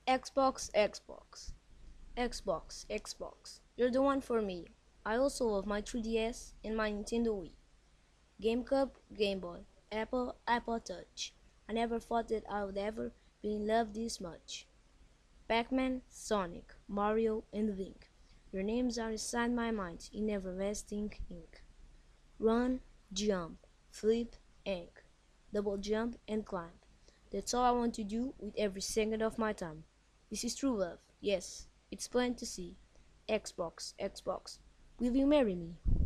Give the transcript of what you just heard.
Xbox, Xbox, Xbox, Xbox. You're the one for me. I also love my 3DS and my Nintendo Wii. GameCube, Game Boy, Apple, Apple Touch. I never thought that I would ever be in love this much. Pac-Man, Sonic, Mario, and Link. Your names are inside my mind in everlasting ink. Run, jump, flip, ank, double jump and climb. That's all I want to do with every second of my time. This is true love. Yes, it's plain to see. Xbox, Xbox. Will you marry me?